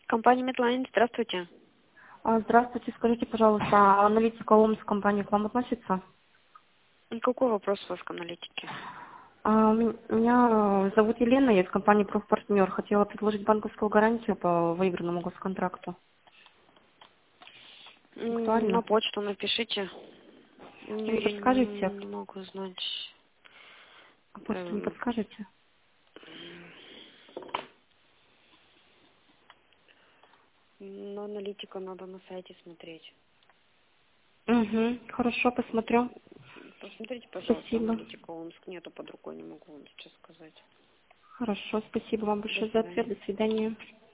Компания Медлайн, здравствуйте. Здравствуйте, скажите, пожалуйста, а аналитика Омс компании к вам относится? Какой вопрос у вас к аналитике? Меня зовут Елена, я из компании «Профпартнер». Хотела предложить банковскую гарантию по выигранному госконтракту. На Актуально? почту напишите. Не подскажете? Не могу знать. А почту не подскажете? Но аналитика надо на сайте смотреть. Угу, хорошо, посмотрю. Посмотрите, пожалуйста, Спасибо. аналитика Омск. Нету под рукой, не могу вам сейчас сказать. Хорошо, спасибо вам До большое за ответ. свидания. До свидания.